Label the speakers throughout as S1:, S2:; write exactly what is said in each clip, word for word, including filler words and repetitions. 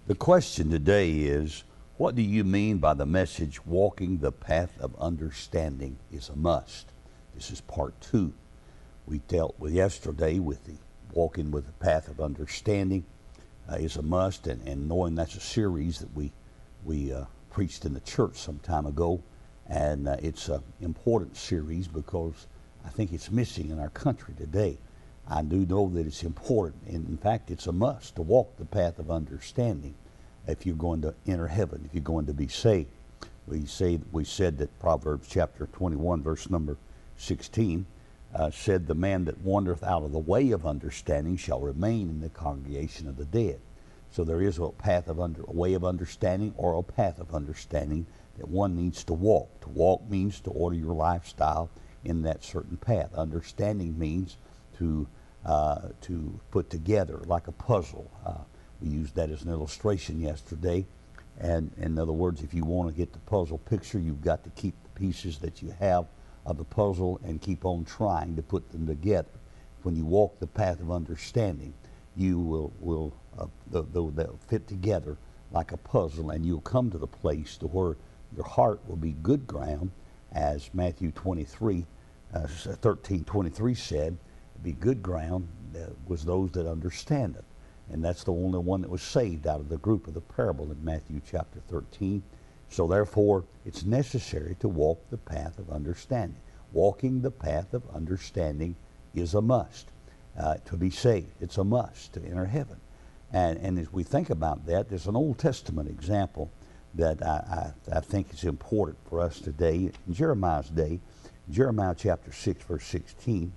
S1: The question today is, what do you mean by the message, walking the path of understanding is a must? This is part two. We dealt with yesterday with the walking with the path of understanding uh, is a must, and, and knowing that's a series that we, we uh, preached in the church some time ago. And uh, it's an important series because I think it's missing in our country today. I do know that it's important, and in fact it's a must to walk the path of understanding if you're going to enter heaven, if you're going to be saved. We say we said that Proverbs chapter twenty-one verse number sixteen uh, said, the man that wandereth out of the way of understanding shall remain in the congregation of the dead. So there is a path of under a way of understanding, or a path of understanding that one needs to walk. To walk means to order your lifestyle in that certain path. Understanding means to Uh, to put together like a puzzle. Uh, we used that as an illustration yesterday. And in other words, if you want to get the puzzle picture, you've got to keep the pieces that you have of the puzzle and keep on trying to put them together. When you walk the path of understanding, you will, will uh, they'll, they'll fit together like a puzzle, and you'll come to the place to where your heart will be good ground, as Matthew twenty-three, uh, thirteen twenty-three said. Be good ground uh, was those that understand it, and that's the only one that was saved out of the group of the parable in Matthew chapter thirteen. So therefore it's necessary to walk the path of understanding. Walking the path of understanding is a must uh, to be saved. It's a must to enter heaven. And, and as we think about that, there's an Old Testament example that I, I, I think is important for us today. In Jeremiah's day, Jeremiah chapter six verse sixteen,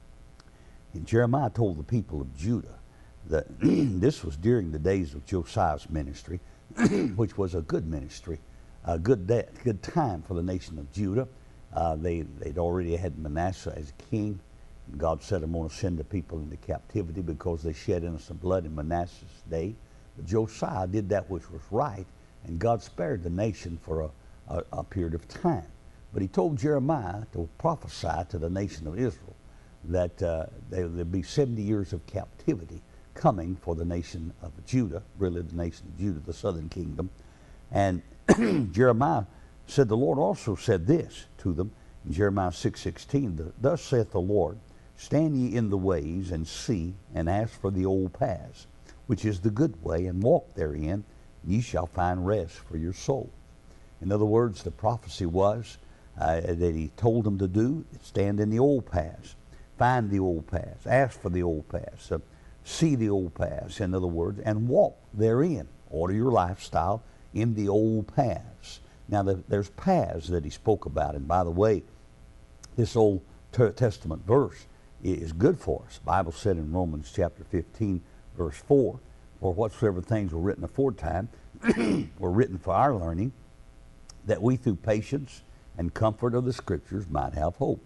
S1: and Jeremiah told the people of Judah that this was during the days of Josiah's ministry, which was a good ministry, a good day, good time for the nation of Judah. Uh, they, they'd already had Manasseh as king. And God said, I'm going to send the people into captivity because they shed innocent blood in Manasseh's day. But Josiah did that which was right, and God spared the nation for a, a, a period of time. But he told Jeremiah to prophesy to the nation of Israel that uh, there would be seventy years of captivity coming for the nation of Judah, really the nation of Judah, the southern kingdom. And Jeremiah said, the Lord also said this to them in Jeremiah six sixteen, thus saith the Lord, stand ye in the ways, and see, and ask for the old paths, which is the good way, and walk therein, and ye shall find rest for your soul. In other words, the prophecy was uh, that he told them to do, stand in the old paths. Find the old paths, ask for the old paths, uh, see the old paths, in other words, and walk therein. Order your lifestyle in the old paths. Now, the, there's paths that he spoke about, and by the way, this Old Testament verse is good for us. The Bible said in Romans chapter fifteen, verse four, for whatsoever things were written aforetime were written for our learning, that we through patience and comfort of the Scriptures might have hope.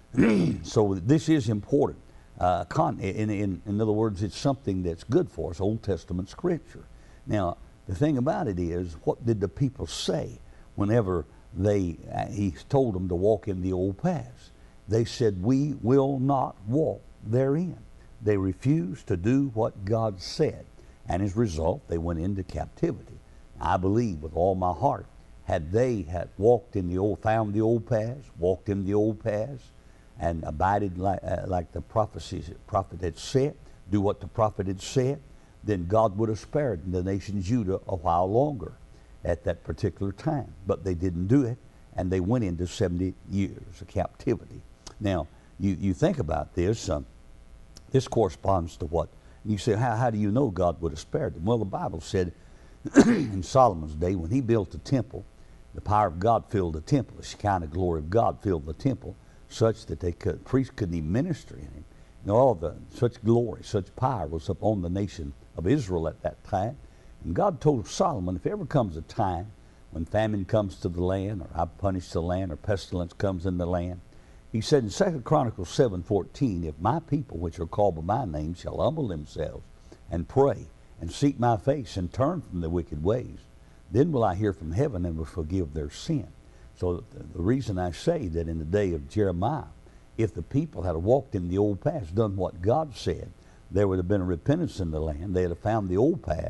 S1: So this is important. Uh, con in, in, in other words, it's something that's good for us, Old Testament Scripture. Now, the thing about it is, what did the people say whenever they uh, he told them to walk in the old paths? They said, we will not walk therein. They refused to do what God said, and as a result, they went into captivity. I believe with all my heart, had they had walked in the old, found the old paths, walked in the old paths, and abided like, uh, like the prophecies, prophet had said, do what the prophet had said, then God would have spared the nation Judah a while longer at that particular time. But they didn't do it, and they went into seventy years of captivity. Now, you, you think about this, um, this corresponds to what? And you say, how, how do you know God would have spared them? Well, the Bible said in Solomon's day, when he built the temple, the power of God filled the temple, the Shekinah glory of God filled the temple, such that they could, priests couldn't even minister in him. And all the such glory, such power was upon the nation of Israel at that time. And God told Solomon, if ever comes a time when famine comes to the land, or I punish the land, or pestilence comes in the land, he said in Second Chronicles seven fourteen, if my people which are called by my name shall humble themselves and pray and seek my face and turn from their wicked ways, then will I hear from heaven and will forgive their sin. So the reason I say that in the day of Jeremiah, if the people had walked in the old paths, done what God said, there would have been a repentance in the land. They would have found the old paths,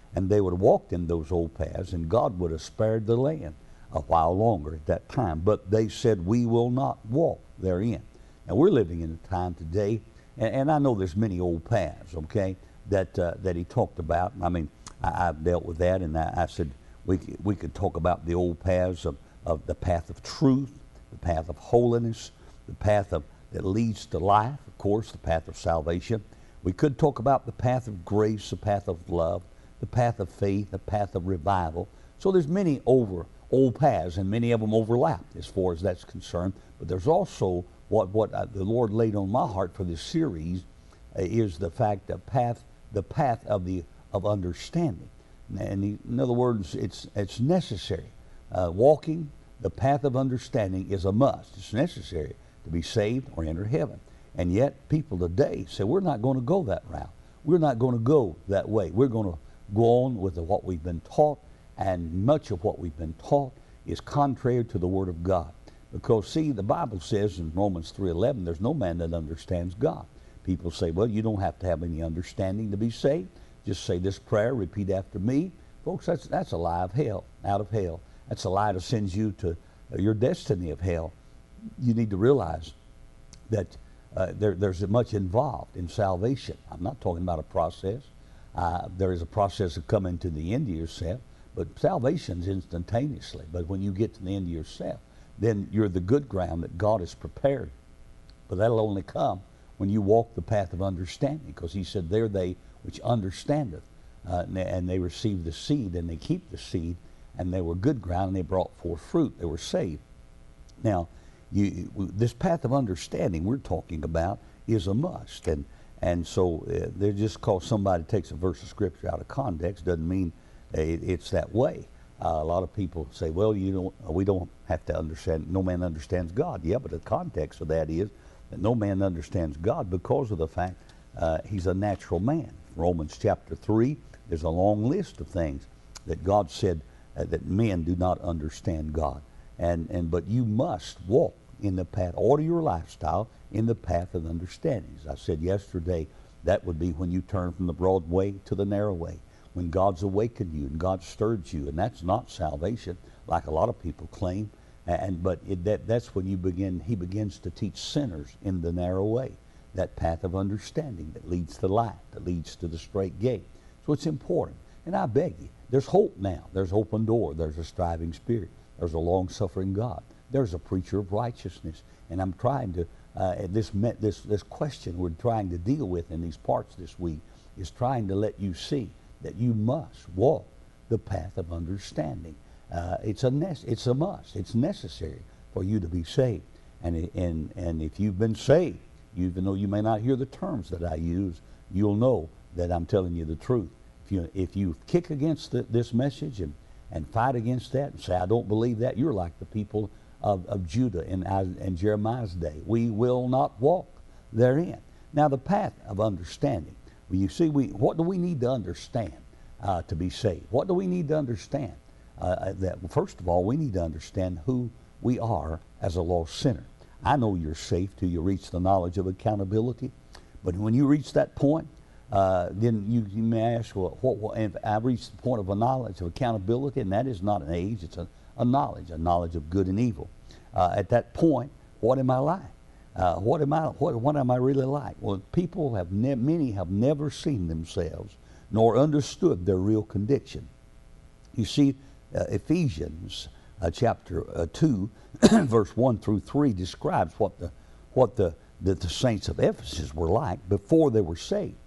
S1: and they would have walked in those old paths, and God would have spared the land a while longer at that time. But they said, we will not walk therein. Now we're living in a time today, and, and I know there's many old paths, okay, that uh, that he talked about. I mean, I, I've dealt with that, and I, I said we we could talk about the old paths of, of the path of truth, the path of holiness, the path of that leads to life, of course, the path of salvation. We could talk about the path of grace, the path of love, the path of faith, the path of revival. So there's many over old paths, and many of them overlap as far as that's concerned. But there's also what what uh, the Lord laid on my heart for this series uh, is the fact that path, the path of the of understanding. And he, in other words, it's it's necessary. Uh, walking the path of understanding is a must. It's necessary to be saved or enter heaven. And yet people today say, we're not going to go that route. We're not going to go that way. We're going to go on with what we've been taught, and much of what we've been taught is contrary to the Word of God. Because, see, the Bible says in Romans three eleven, there's no man that understands God. People say, well, you don't have to have any understanding to be saved. Just say this prayer, repeat after me. Folks, that's, that's a lie of hell, out of hell. That's a lie that sends you to your destiny of hell. You need to realize that uh, there, there's much involved in salvation. I'm not talking about a process. Uh, there is a process of coming to the end of yourself, but salvation's instantaneously. But when you get to the end of yourself, then you're the good ground that God has prepared. But that'll only come when you walk the path of understanding, because he said, "There they which understandeth," uh, and, they, and they receive the seed, and they keep the seed, and they were good ground, and they brought forth fruit. They were saved. Now, you, this path of understanding we're talking about is a must, and and so uh, they're just because somebody takes a verse of scripture out of context doesn't mean it, it's that way. Uh, a lot of people say, well, you don't, we don't have to understand, no man understands God. Yeah, but the context of that is that no man understands God because of the fact uh, he's a natural man. Romans chapter three, there's a long list of things that God said uh, that men do not understand God. And, and but you must walk in the path, order your lifestyle in the path of understanding. As I said yesterday, that would be when you turn from the broad way to the narrow way, when God's awakened you and God stirred you, and that's not salvation like a lot of people claim. And but it, that that's when you begin. He begins to teach sinners in the narrow way, that path of understanding that leads to life, that leads to the straight gate. So it's important. And I beg you, there's hope now. There's open door. There's a striving spirit. There's a long-suffering God. There's a preacher of righteousness. And I'm trying to, uh, this, this, this question we're trying to deal with in these parts this week is trying to let you see that you must walk the path of understanding. Uh, it's, a ne- it's a must. It's necessary for you to be saved. And, and, and if you've been saved, even though you may not hear the terms that I use, you'll know that I'm telling you the truth. If you, if you kick against the, this message and, and fight against that and say, I don't believe that, you're like the people of, of Judah in, in Jeremiah's day. We will not walk therein. Now, the path of understanding. Well, you see, we, what do we need to understand uh, to be saved? What do we need to understand? Uh, that well, first of all, we need to understand who we are as a lost sinner. I know you're safe till you reach the knowledge of accountability, but when you reach that point, uh, then you, you may ask, well, what, what, if I reached the point of a knowledge of accountability, and that is not an age, it's a, a knowledge, a knowledge of good and evil. Uh, at that point, what am I like? Uh, what am I? What, what am I really like? Well, people have ne- many have never seen themselves nor understood their real condition. You see, uh, Ephesians uh, chapter uh, two, verse one through three describes what the what the, the the saints of Ephesus were like before they were saved.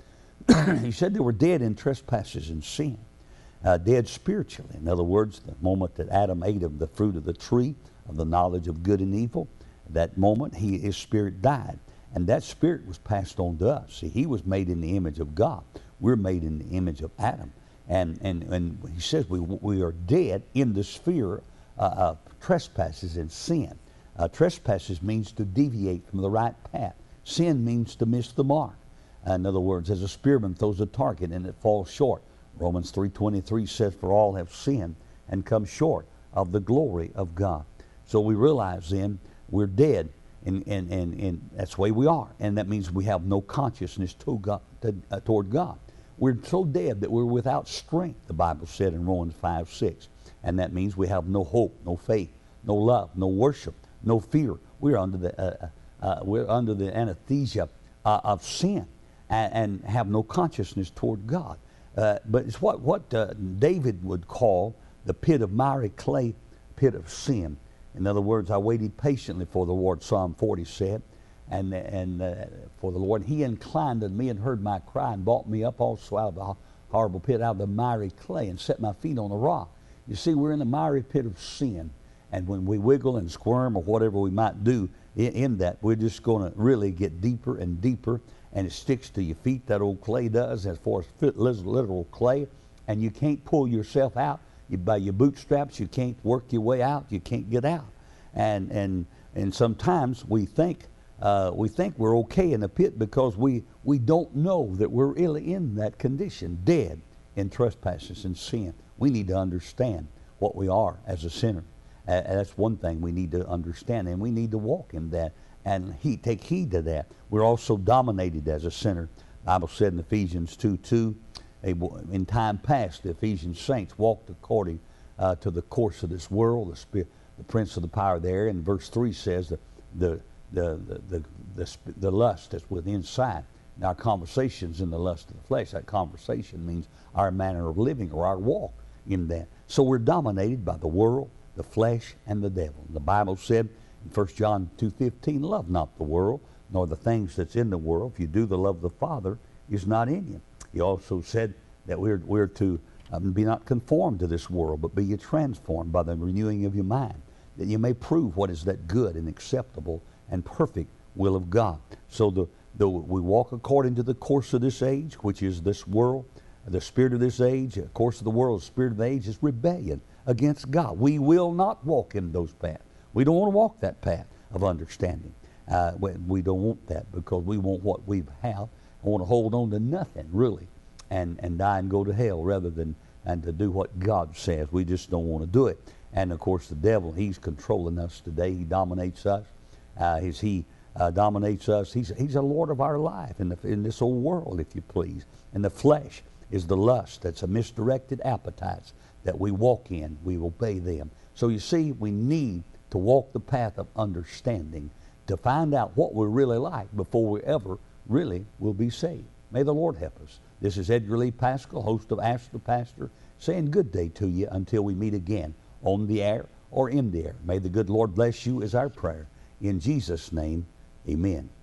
S1: He said they were dead in trespasses and sin, uh, dead spiritually. In other words, the moment that Adam ate of the fruit of the tree of the knowledge of good and evil, that moment he, his spirit died, and that spirit was passed on to us. See, he was made in the image of God. We're made in the image of Adam, and and and he says we we are dead in the sphere uh, of trespasses and sin. Uh, trespasses means to deviate from the right path. Sin means to miss the mark. Uh, in other words, as a spearman throws a target and it falls short. Romans three twenty-three says, "For all have sinned and come short of the glory of God." So we realize then we're dead, and, and, and, and that's the way we are. And that means we have no consciousness to God, to, uh, toward God. We're so dead that we're without strength, the Bible said in Romans five six. And that means we have no hope, no faith, no love, no worship, no fear. We're under the, uh, uh, we're under the anesthesia uh, of sin and, and have no consciousness toward God. Uh, but it's what, what uh, David would call the pit of miry clay, pit of sin. In other words, I waited patiently for the Lord, Psalm forty said, and, and uh, for the Lord. He inclined unto me and heard my cry and brought me up also out of the horrible pit, out of the miry clay, and set my feet on a rock. You see, we're in the miry pit of sin, and when we wiggle and squirm or whatever we might do in, in that, we're just going to really get deeper and deeper, and it sticks to your feet, that old clay does, as far as literal clay, and you can't pull yourself out. You, by your bootstraps, you can't work your way out. You can't get out. And and and sometimes we think uh, we think we're okay in the pit because we we don't know that we're really in that condition, dead in trespasses and sin. We need to understand what we are as a sinner. Uh, that's one thing we need to understand, and we need to walk in that and he, take heed to that. We're also dominated as a sinner. The Bible said in Ephesians two two. In time past, the Ephesian saints walked according uh, to the course of this world, the, spirit, the prince of the power of the air. And verse three says the the the the the, the, the lust that's within inside. And our conversations in the lust of the flesh. That conversation means our manner of living or our walk in that. So we're dominated by the world, the flesh, and the devil. The Bible said in First John two fifteen, love not the world, nor the things that's in the world. If you do, the love of the Father is not in you. He also said that we're, we're to um, be not conformed to this world, but be ye transformed by the renewing of your mind, that you may prove what is that good and acceptable and perfect will of God. So the, the, we walk according to the course of this age, which is this world. The spirit of this age, the course of the world, the spirit of the age is rebellion against God. We will not walk in those paths. We don't want to walk that path of understanding. Uh, we, we don't want that because we want what we have. I want to hold on to nothing, really, and, and die and go to hell rather than and to do what God says. We just don't want to do it. And, of course, the devil, he's controlling us today. He dominates us. Uh, he's, he uh, dominates us. He's, he's a Lord of our life in, the, in this old world, if you please. And the flesh is the lust. That's a misdirected appetites that we walk in. We obey them. So, you see, we need to walk the path of understanding to find out what we're really like before we ever really will be saved. May the Lord help us. This is Edgar Lee Pascal, host of Ask the Pastor, saying good day to you until we meet again on the air or in the air. May the good Lord bless you is our prayer. In Jesus' name, amen.